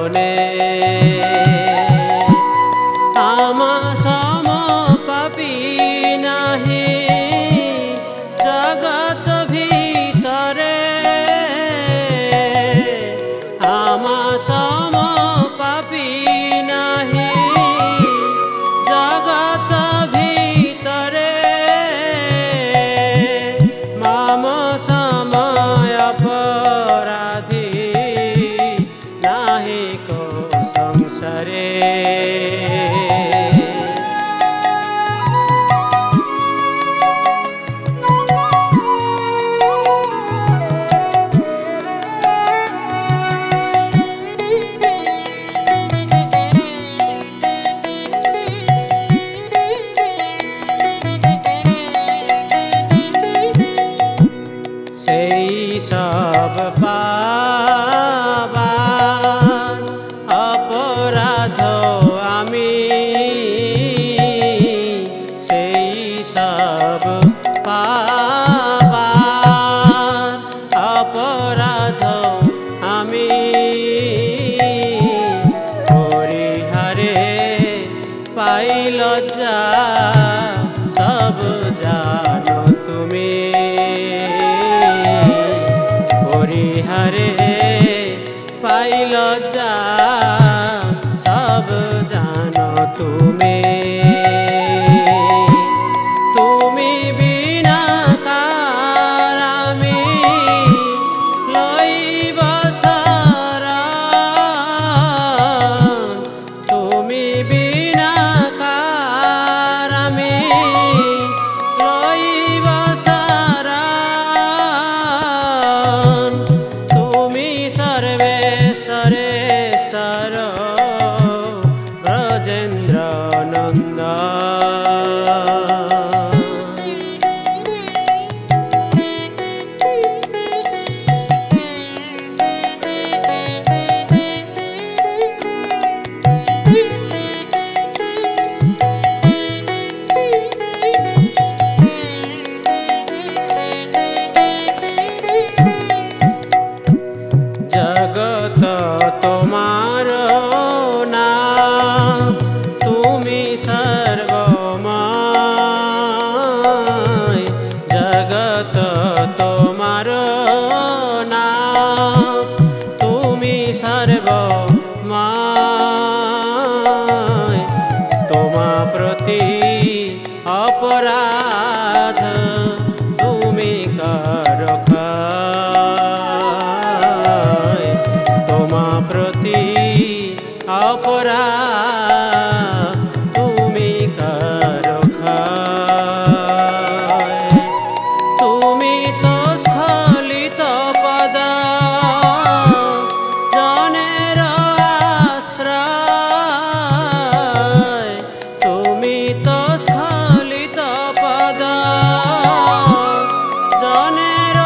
চরণে আমা সম পাপী নাহি জগত ভিতরে আমা সম পাপী নাহি জগত ভিতরে মম সময় অপরাধী নাহি কো সংসারে সেই সব পাবার অপরাধ আমি সেই সব পাবার অপরাধ আমি পরিহারে পাই লজ্জা সব জানো তুমি পরিহারে পাই লজ্জা সব জানো তুমি তুমি বিনা কার আমি লইব শরণ তুমি বিনা কার আমি লইব শরণ তুমি সর্বেশ্বরেশ্বর ব্রজেন্দ্র নন্দ জগত তোমার না তুমি সর্বময় জগত তোমার না তুমি সর্বময় তোমা প্রতি অপরাধ তুমি করো তোমা প্রতি অপরাধ তুমি করো তুমি তো স্খলিত পদ জনের আশ্রয় তুমি তো স্খলিত পদ জনের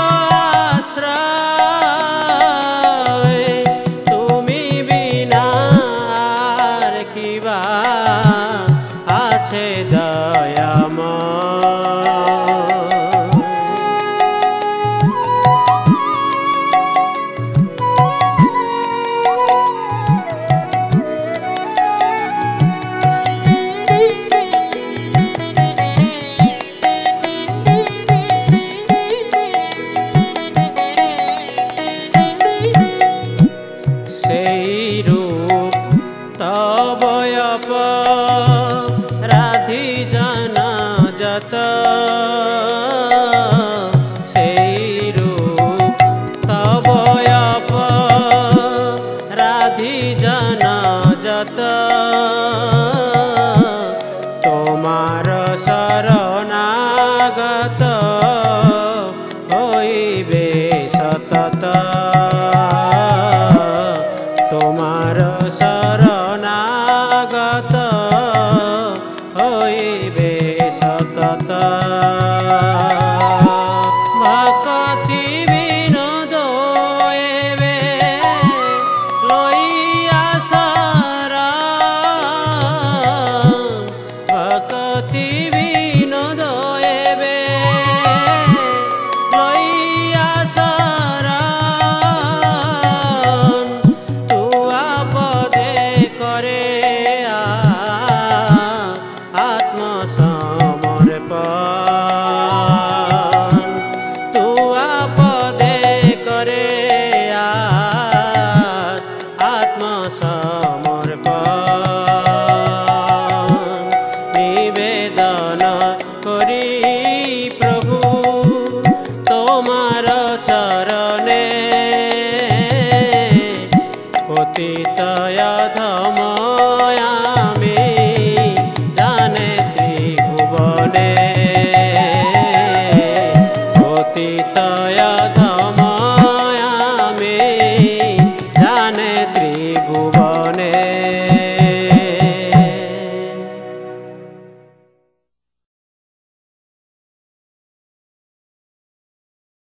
আশ্রয় তুমি বিনা আর কিবা আছে দয়াময় সেই রূপ তব অপরাধী জানা যত সেই রূপ তব অপরাধী জানা যত